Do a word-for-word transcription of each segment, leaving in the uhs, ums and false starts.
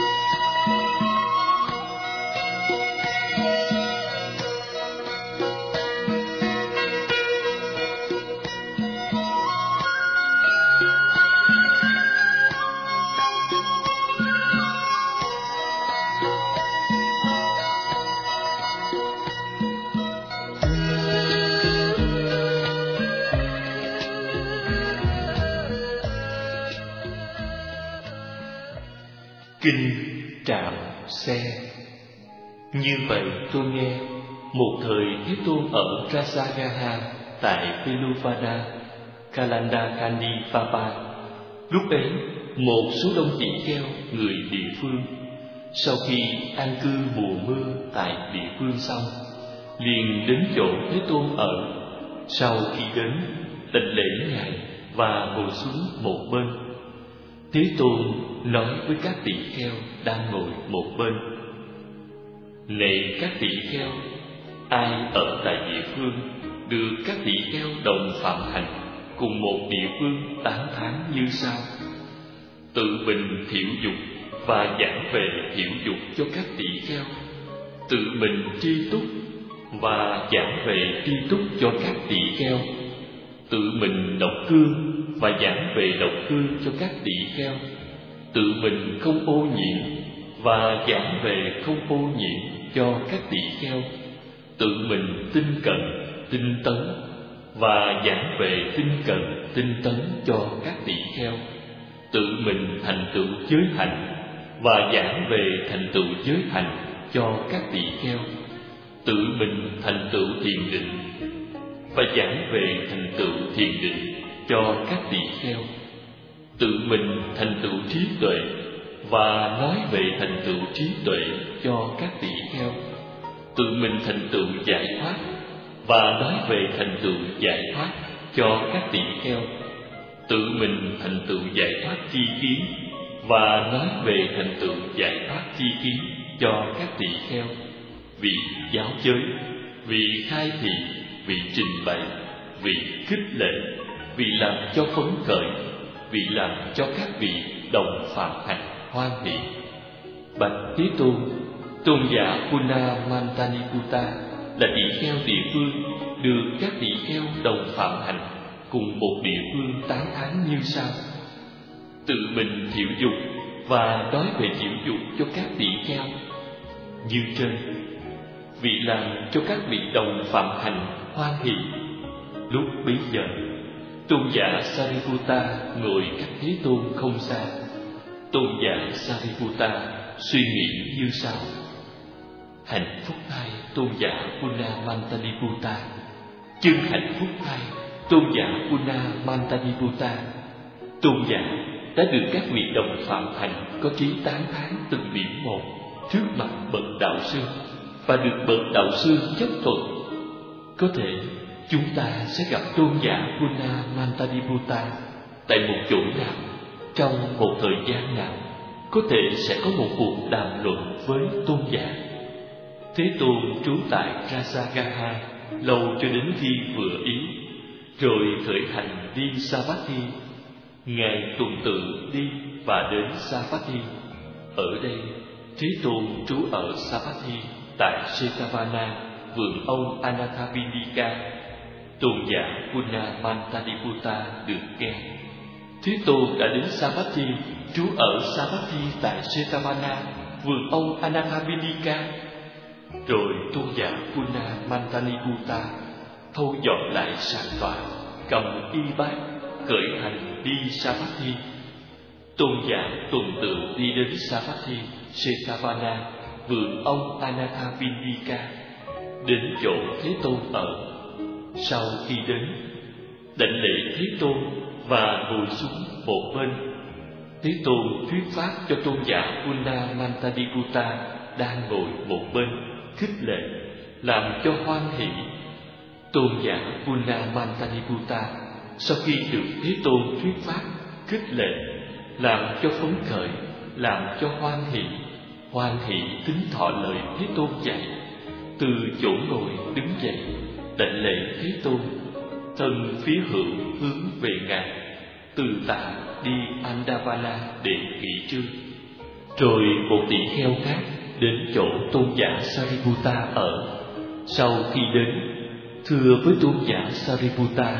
Kinh Trạm Xe. Như vậy tôi nghe, một thời Thế Tôn ở Rasagaha tại Pelupada, Kalandakandi Papa. Lúc ấy, một số đông tỷ kheo người địa phương, sau khi an cư mùa mưa tại địa phương xong, liền đến chỗ Thế Tôn ở. Sau khi đến, đảnh lễ ngài và ngồi xuống một bên. Thế Tôn nói với các tỷ kheo đang ngồi một bên: Này các tỷ kheo, ai ở tại địa phương được các tỷ kheo đồng phạm hành cùng một địa phương tán thán như sau: tự mình thiểu dục và giảng về thiểu dục cho các tỷ kheo, tự mình tri túc và giảng về tri túc cho các tỷ kheo, tự mình độc cương và giảng về độc cương cho các tỷ kheo, tự mình không ô nhiễm và giảng về không ô nhiễm cho các tỷ kheo, tự mình tinh cận, tinh tấn và giảng về tinh cận, tinh tấn cho các tỷ kheo, tự mình thành tựu giới hạnh và giảng về thành tựu giới hạnh cho các tỷ kheo, tự mình thành tựu thiền định và giảng về thành tựu thiền định cho các tỷ kheo, tự mình thành tựu trí tuệ và nói về thành tựu trí tuệ cho các tỷ kheo, tự mình thành tựu giải thoát và nói về thành tựu giải thoát cho các tỷ kheo, tự mình thành tựu giải thoát tri kiến và nói về thành tựu giải thoát tri kiến cho các tỷ kheo, vì giáo giới, vì khai thị, vì trình bày, vì khích lệ, vì làm cho phấn khởi, vì làm cho các vị đồng phạm hạnh hoan hỷ. Bạch Thế Tôn, tôn giả Puna Mantaniputta là tỷ kheo địa phương được các tỷ kheo đồng phạm hành cùng một địa phương tán thán như sau: tự mình thiểu dục và nói về thiểu dục cho các tỷ kheo như trên, vì làm cho các vị đồng phạm hành hoan hỷ. Lúc bấy giờ, tôn giả Sariputta ngồi cách Thế Tôn không xa. Tôn giả Sariputta suy nghĩ như sau: hạnh phúc thay tôn giả Puna Mantaniputta, chân hạnh phúc thay tôn giả Puna Mantaniputta. Tôn giả đã được các vị đồng phạm hành có trí tán thán từng điểm một trước mặt bậc đạo sư và được bậc đạo sư chấp thuận. Có thể chúng ta sẽ gặp tôn giả Puna Mantaniputta tại một chỗ nào, trong một thời gian nào. Có thể sẽ có một cuộc đàm luận với tôn giả. Thế Tôn trú tại Rasagaha lâu cho đến khi vừa ý, rồi khởi hành đi Savatthi. Ngài tuần tự đi và đến Savatthi. Ở đây, Thế Tôn trú ở Savatthi tại Setavana, vườn ông Anathapindika. Tôn giả Puna Mantaniputta được nghe Thế Tôn đã đến Savatthi, trú ở Savatthi tại Setavana, vườn ông Anathapindika. Rồi tôn giả Puna Mantaniputta thâu dọn lại sàn tọa, cầm y bát, khởi hành đi Savatthi. Tôn giả tuần tự đi đến Savatthi, Setavana, vườn ông Anathapindika, đến chỗ Thế Tôn ở. Sau khi đến, đảnh lễ Thế Tôn và ngồi xuống một bên. Thế Tôn thuyết pháp cho tôn giả Puna Mantaniputta đang ngồi một bên, khích lệ, làm cho hoan hỷ. Tôn giả Puna Mantaniputta sau khi được Thế Tôn thuyết pháp, khích lệ, làm cho phấn khởi, làm cho hoan hỷ, hoan hỷ tín thọ lời Thế Tôn dạy, từ chỗ ngồi đứng dậy, đảnh lễ Thế Tôn, thân phía hữu hướng về ngài, từ tạ đi Andavana để nghỉ trưa. Rồi một tỷ kheo khác đến chỗ tôn giả Sariputta ở. Sau khi đến, thưa với tôn giả Sariputta: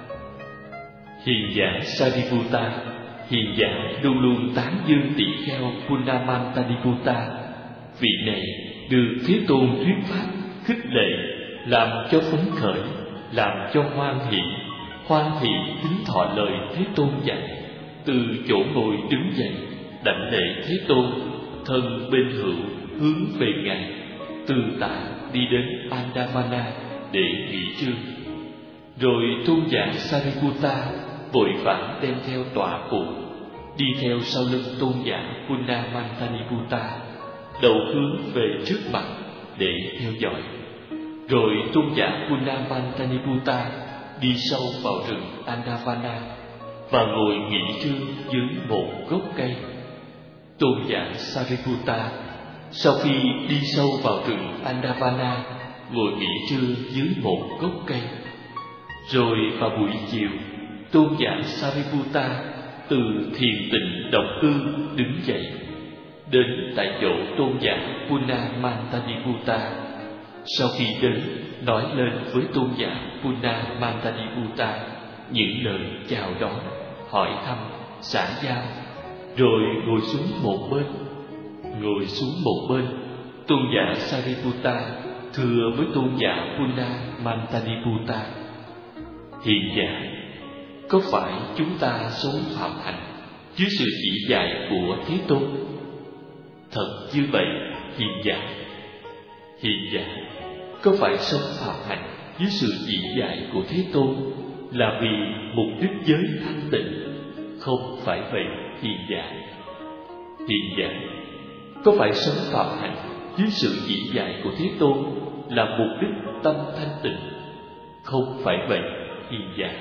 Hiền giả Sariputta, hiền giả luôn luôn tán dương tỷ kheo Punnamantadiputta. Vị này được Thế Tôn thuyết pháp, khích lệ, làm cho phấn khởi, làm cho hoan hỷ, hoan hỷ kính thọ lời Thế Tôn dạy. Từ chỗ ngồi đứng dậy, đảnh lễ Thế Tôn, thân bên hữu hướng về Ngài, từ tại đi đến Andamana để nghỉ trưa. Rồi tôn giả Sariputta vội vã đem theo tọa cụ, đi theo sau lưng tôn giả Punnamantadiputta, đầu hướng về trước mặt để theo dõi. Rồi tôn giả Punnamantadiputta đi sâu vào rừng Andavana và ngồi nghỉ trưa dưới một gốc cây. Tôn giả Sariputta sau khi đi sâu vào rừng Andavana ngồi nghỉ trưa dưới một gốc cây. Rồi vào buổi chiều, tôn giả Sariputta từ thiền tịnh độc cư đứng dậy, đến tại chỗ tôn giả Punnamantadiputta. Sau khi đến, nói lên với tôn giả Punnamantadiputta những lời chào đón, hỏi thăm, xã giao, rồi ngồi xuống một bên. Ngồi xuống một bên, tôn giả Sariputta thưa với tôn giả Punnamantadiputta: Hiền giả, có phải chúng ta sống phạm hạnh dưới sự chỉ dạy của Thế Tôn? Thật như vậy, hiền giả. Hiền giả, có phải sống phạm hạnh dưới sự chỉ dạy của Thế Tôn là vì mục đích giới thanh tịnh? Không phải vậy, hiền giả. Hiền giả, có phải sống phạm hạnh dưới sự chỉ dạy của Thế Tôn là mục đích tâm thanh tịnh? Không phải vậy, hiền giả.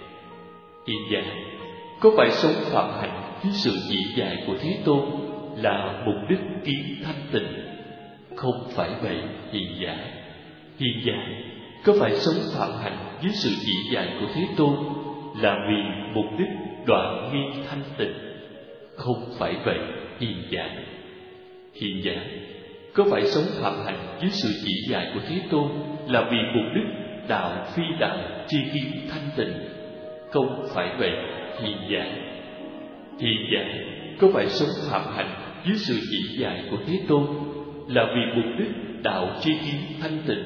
Hiền giả, có phải sống phạm hạnh dưới sự chỉ dạy của Thế Tôn là mục đích kiến thanh tịnh? Không phải vậy, hiền giả. Hiền giả, có phải sống phạm hạnh dưới sự chỉ dạy của Thế Tôn là vì mục đích đoạn nghi thanh tịnh? Không phải vậy, hiền giả. Hiền giả, có phải sống phạm hạnh dưới sự chỉ dạy của Thế Tôn là vì mục đích đạo phi đạo tri kiến thanh tịnh? Không phải vậy, hiền giả. Hiền giả, có phải sống phạm hạnh dưới sự chỉ dạy của Thế Tôn là vì mục đích đạo tri kiến thanh tịnh?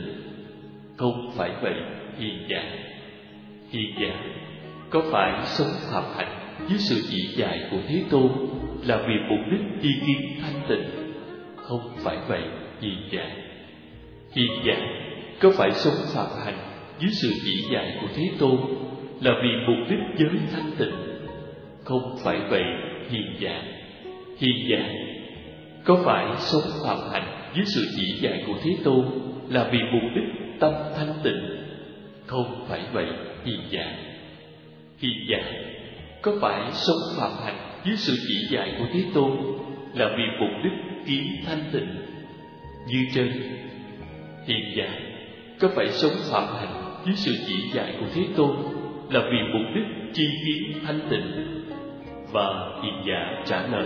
Không phải vậy, hiền giả. Hiền giả, có phải sống phạm hạnh dưới sự chỉ dạy của Thế Tôn là vì mục đích tri kiến thanh tịnh? Không phải vậy, hiền giả. Hiền giả, có phải sống phạm hạnh dưới sự chỉ dạy của Thế Tôn là vì mục đích giới thanh tịnh? Không phải vậy, hiền giả. Hiền giả, có phải sống phạm hạnh dưới sự chỉ dạy của Thế Tôn là vì mục đích tâm thanh tịnh? Không phải vậy, hiền giả. Hiền giả, có phải sống phạm hạnh dưới sự chỉ dạy của Thế Tôn là vì mục đích kiến thanh tịnh? Như trên. Hiền giả, có phải sống phạm hạnh dưới sự chỉ dạy của Thế Tôn là vì mục đích chi kiến thanh tịnh? Và hiền giả trả lời: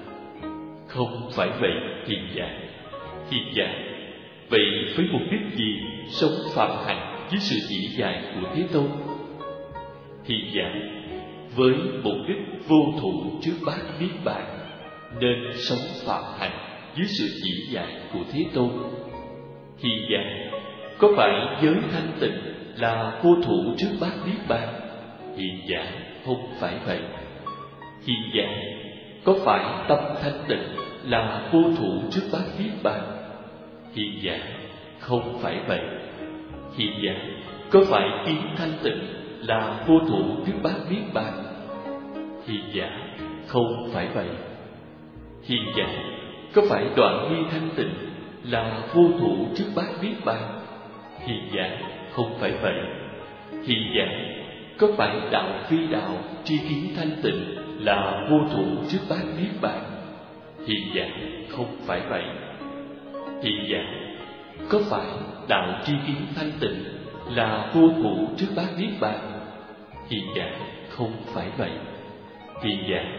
không phải vậy, hiền giả. Hiền giả, vậy với mục đích gì sống phạm hạnh dưới sự chỉ dạy của Thế Tôn? Hiền giả, với mục đích vô thụ trước bát niết bàn nên sống phạm hạnh dưới sự chỉ dạy của Thế Tôn. Hiền giả, có phải giới thanh tịnh là vô thủ trước bát niết bàn? Hiền giả, không phải vậy. Hiền giả, có phải tâm thanh tịnh là vô thủ trước bát niết bàn? Hiền giả, không phải vậy. Hiền giả, có phải kiến thanh tịnh là vô thủ trước bát niết bàn? Hiền giả, không phải vậy. Hiền giả, có phải đoạn nghi thanh tịnh là vô thủ trước bát niết bàn? Hiền giả, không phải vậy. Hiền giả, có phải đạo phi đạo tri kiến thanh tịnh là vô thủ trước bát niết bàn? Hiền giả, không phải vậy. Hiền giả, có phải đạo tri kiến thanh tịnh là vô thủ trước bát niết bàn? Hiền giả, không phải vậy. Hiền giả,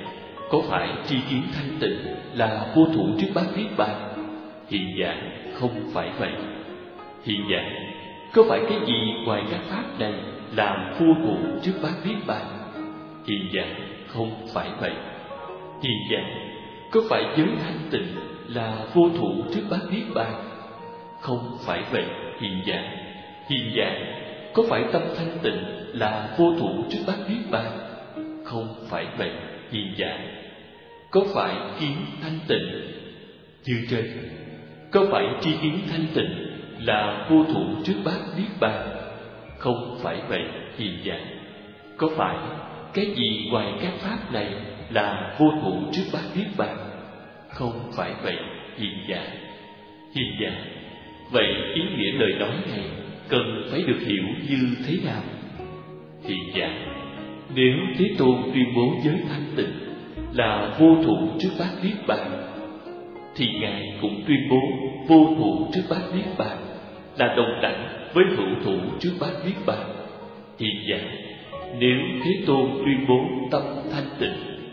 có phải tri kiến thanh tịnh là vô thủ trước bát niết bàn? Hiện dạng không phải vậy. Hiện dạng, có phải cái gì ngoài các pháp này làm vô thủ trước bát niết bàn? Hiện dạng không phải vậy. Hiện dạng, có phải giới thanh tịnh là vô thủ trước bát niết bàn? Không phải vậy. Hiện dạng, hiện dạng, có phải tâm thanh tịnh là vô thủ trước bát niết bàn? Không phải vậy. Hiện dạng, có phải kiến thanh tịnh như trên? Có phải tri kiến thanh tịnh là vô thủ trước bát niết bàn? Không phải vậy. Hiện dạng, có phải cái gì ngoài các pháp này là vô thủ trước bát niết bàn? Không phải vậy. Hiện dạng, hiện dạng, vậy ý nghĩa lời nói này cần phải được hiểu như thế nào? Hiện dạng, nếu Thế Tôn tuyên bố giới thanh tịnh là vô thủ trước bát niết bàn, thì Ngài cũng tuyên bố vô thủ trước bát niết bàn là đồng đẳng với hữu thủ trước bát niết bàn. Hiện dạng, nếu Thế Tôn tuyên bố tâm thanh tịnh.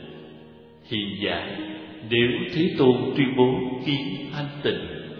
Hiện dạng, nếu Thế Tôn tuyên bố kiến thanh tịnh.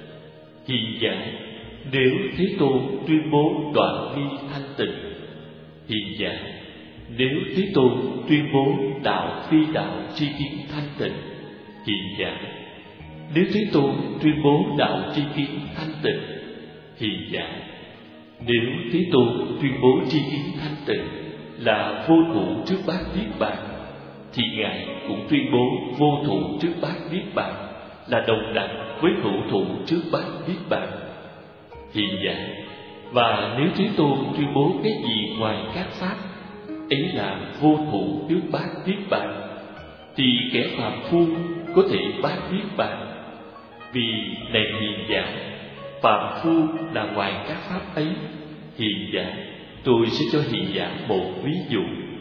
Hiện dạng, nếu Thế Tôn tuyên bố đoạn vi thanh tịnh. Hiện dạng, nếu Thế Tôn tuyên bố đạo phi đạo tri kiến thanh tịnh. Hiện dạng, nếu Thế Tôn tuyên bố đạo tri kiến thanh tịnh. Hiện dạng, nếu Thế Tôn tuyên bố tri kiến thanh tịnh là vô thủ trước bát niết bàn, thì Ngài cũng tuyên bố vô thủ trước bát niết bàn là đồng đẳng với hữu thủ trước bát niết bàn. Hiện dạng, và nếu Thế Tôn tuyên bố cái gì ngoài các pháp ấy là vô thủ trước bát niết bàn, thì kẻ phàm phu có thể bát niết bàn. Vì này hiện dạng, phàm phu là ngoài các pháp ấy. Hiện dạng, tôi sẽ cho hiện dạng một ví dụ.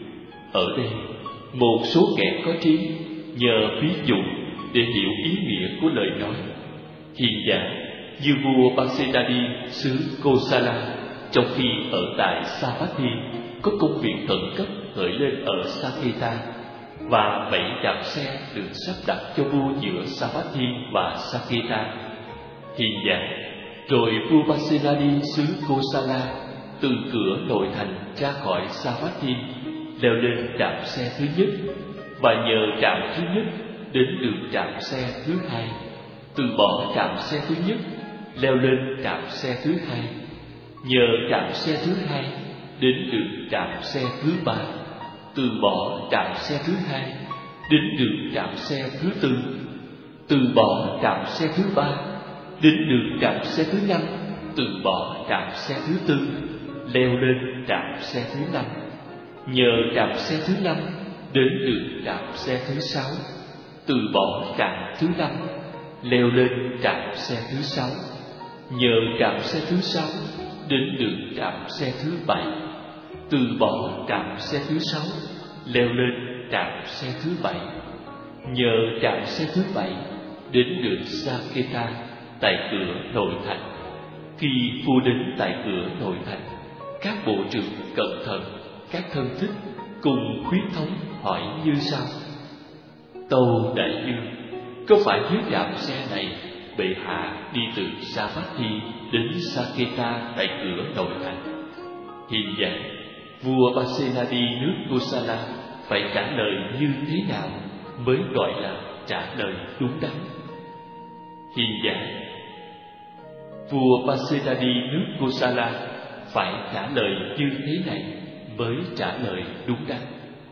Ở đây, một số kẻ có trí nhờ ví dụ để hiểu ý nghĩa của lời nói. Hiện dạng, như vua Pasenadi xứ Kosala, trong khi ở tại Savatthi có công việc khẩn cấp khởi lên ở Saketa, và bảy trạm xe được sắp đặt cho vua giữa Savatthi và Saketa. Hiện dạng, rồi vua Pasenadi xứ Kosala từ cửa nội thành ra khỏi Savatthi, leo lên trạm xe thứ nhất, và nhờ trạm thứ nhất đến được trạm xe thứ hai, từ bỏ trạm xe thứ nhất leo lên trạm xe thứ hai, nhờ trạm xe thứ hai đến được trạm xe thứ ba, từ bỏ trạm xe thứ hai đến được trạm xe thứ tư, từ bỏ trạm xe thứ ba đến được trạm xe thứ năm, từ bỏ trạm xe thứ tư leo lên trạm xe thứ năm, nhờ trạm xe thứ năm đến được trạm xe thứ sáu, từ bỏ trạm thứ năm leo lên trạm xe thứ sáu, nhờ trạm xe thứ sáu đến được trạm xe thứ bảy, từ bỏ trạm xe thứ sáu leo lên trạm xe thứ bảy, nhờ trạm xe thứ bảy đến được Saketa tại cửa nội thành. Khi vua đến tại cửa nội thành, các bộ trưởng cẩn thận, các thân thích cùng khuyết thống hỏi như sau: Tâu đại dương, có phải dưới trạm xe này bệ hạ đi từ Savatthi đến Saketa tại cửa nội thành? Hiện dạng, vua Pasenadi nước Kosala phải trả lời như thế nào mới gọi là trả lời đúng đắn? Hiện dạng, vua Pasenadi nước Kosala phải trả lời như thế này mới trả lời đúng đắn.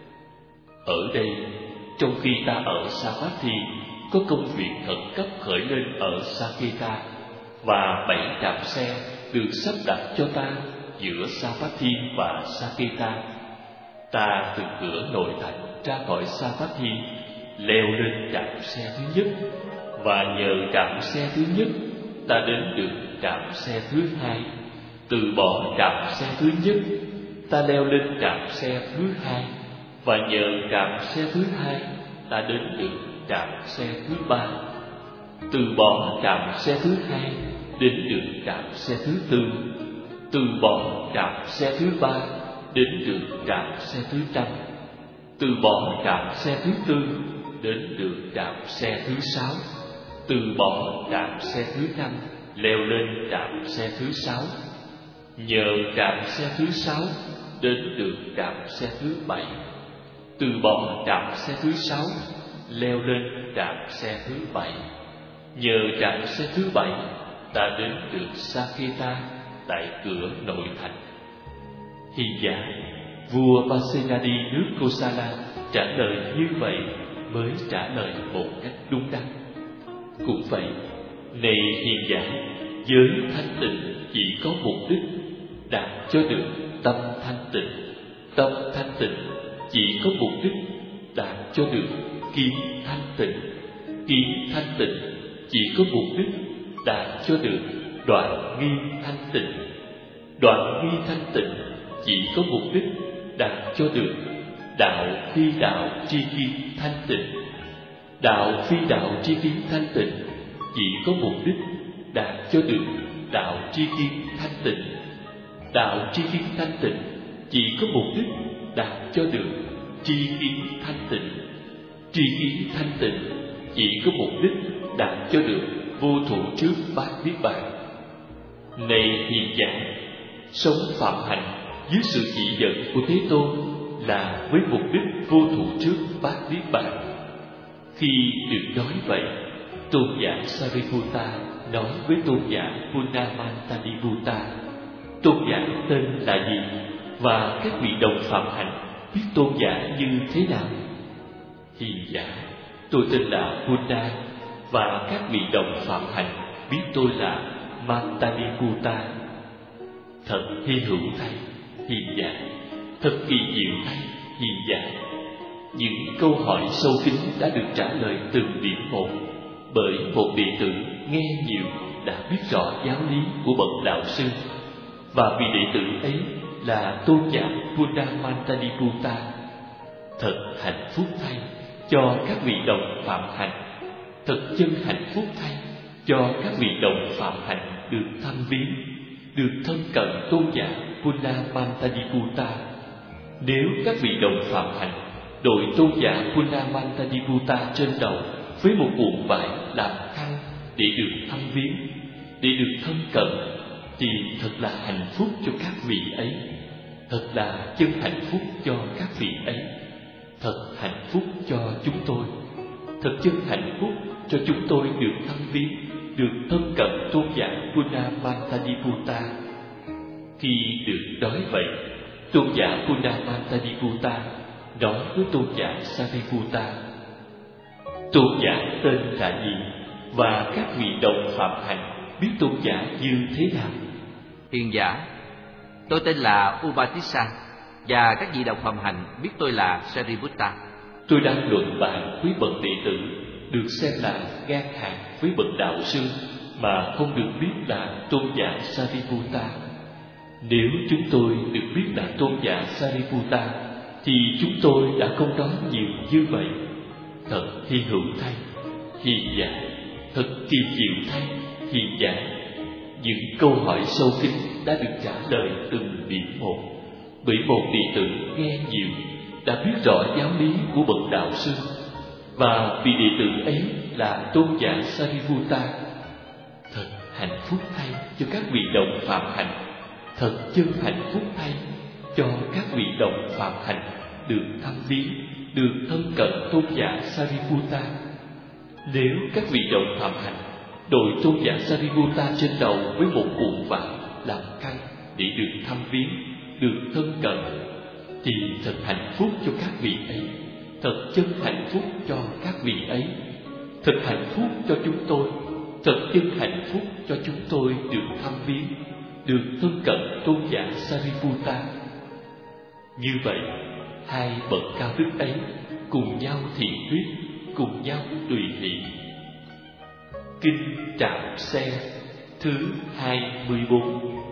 Ở đây, trong khi ta ở Savatthi có công việc khẩn cấp khởi lên ở Saketa, và bảy trạm xe được sắp đặt cho ta giữa Savatthi và Saketa, ta từ cửa nội thành ra khỏi Savatthi leo lên trạm xe thứ nhất, và nhờ trạm xe thứ nhất ta đến được trạm xe thứ hai, từ bỏ trạm xe thứ nhất ta leo lên trạm xe thứ hai, và nhờ trạm xe thứ hai ta đến được trạm xe thứ ba, từ bỏ trạm xe thứ hai đến được trạm xe thứ tư, từ bỏ trạm xe thứ ba đến được trạm xe thứ năm, từ bỏ trạm xe thứ tư đến được trạm xe thứ sáu, từ bỏ trạm xe thứ năm, leo lên trạm xe thứ sáu, nhờ trạm xe thứ sáu đến được trạm xe thứ bảy, từ bỏ trạm xe thứ sáu, leo lên trạm xe thứ bảy, nhờ trạm xe thứ bảy ta đến được Saketa tại cửa nội thành. Hiền giả, vua Pasenadi nước Kosala trả lời như vậy mới trả lời một cách đúng đắn. Cũng vậy, này hiền giả, giới thanh tịnh chỉ có mục đích đạt cho được tâm thanh tịnh. Tâm thanh tịnh chỉ có mục đích đạt cho được kiến thanh tịnh. Kiến thanh tịnh chỉ có mục đích đạt cho được đoạn nghi thanh tịnh. Đoạn nghi thanh tịnh chỉ có mục đích đạt cho được đạo phi đạo tri kiến thanh tịnh. Đạo phi đạo tri kiến thanh tịnh chỉ có mục đích đạt cho được đạo tri kiến thanh tịnh. Đạo tri kiến thanh tịnh chỉ có mục đích đạt cho được tri kiến thanh tịnh. Tri kiến thanh tịnh chỉ có mục đích đạt cho được vô thủ trước bát niết bàn. Này hiền giả, sống phạm hạnh dưới sự chỉ dẫn của Thế Tôn là với mục đích vô thủ trước bát niết bàn. Khi được nói vậy, tôn giả Sariputta nói với tôn giả Punnamantadiputta: tôn giả tên là gì, và các vị đồng phạm hạnh biết tôn giả như thế nào? Hiền giả, tôi tên là Punna, và các vị đồng phạm hạnh biết tôi là Mantadiputta. Thật hy hữu thay, hiền giả, thật kỳ diệu thay, hiền giả. Những câu hỏi sâu kín đã được trả lời từng điểm một, bởi một đệ tử nghe nhiều đã biết rõ giáo lý của bậc đạo sư, và vị đệ tử ấy là tôn giả Punnamantadiputta. Thật hạnh phúc thay cho các vị đồng phạm hạnh, thật chân hạnh phúc thay cho các vị đồng phạm hạnh được thăm viếng, được thân cận tôn giả Punnamantadiputta. Nếu các vị đồng phạm hạnh đội tôn giả Punnamantadiputta trên đầu với một cuộn vải làm khăn để được thăm viếng, để được thân cận, thì thật là hạnh phúc cho các vị ấy, thật là chân hạnh phúc cho các vị ấy, thật hạnh phúc cho chúng tôi, thật chân hạnh phúc cho chúng tôi được thăm viếng, được thân cận tôn giả Punnamantadiputta. Khi được nói vậy, tôn giả Punnamantadiputta nói với tôn giả Sariputta: tôn giả tên là gì, và các vị đồng phạm hạnh biết tôn giả như thế nào? Hiền giả, tôi tên là Upatissa, và các vị đồng phạm hạnh biết tôi là Sariputta. Tôi đang luận bàn với bậc đệ tử được xem là ngang hàng với bậc đạo sư mà không được biết là tôn giả Sariputta. Nếu chúng tôi được biết là tôn giả Sariputta, thì chúng tôi đã không nói nhiều như vậy. Thật hy hữu thay, hiền giả, thật kỳ diệu thay, hiền giả. Những câu hỏi sâu kín đã được trả lời từng điểm một, bởi một đệ tử nghe nhiều đã biết rõ giáo lý của bậc đạo sư, và vị đệ tử ấy là tôn giả Sariputta. Thật hạnh phúc thay cho các vị đồng phạm hạnh, thật chân hạnh phúc thay cho các vị đồng phạm hạnh được thăm viếng, được thân cận tôn giả Sariputta. Nếu các vị đồng phạm hạnh đội tôn giả Sariputta trên đầu với một cuộn vải làm khăn để được thăm viếng, được thân cận, thì thật hạnh phúc cho các vị ấy, thật chân hạnh phúc cho các vị ấy, thật hạnh phúc cho chúng tôi, thật chân hạnh phúc cho chúng tôi được thăm viếng, được thân cận tôn giả Sariputta. Như vậy, hai bậc cao đức ấy cùng nhau thiện thuyết, cùng nhau tùy hỷ. Kinh Trạm Xe thứ hai mươi bốn.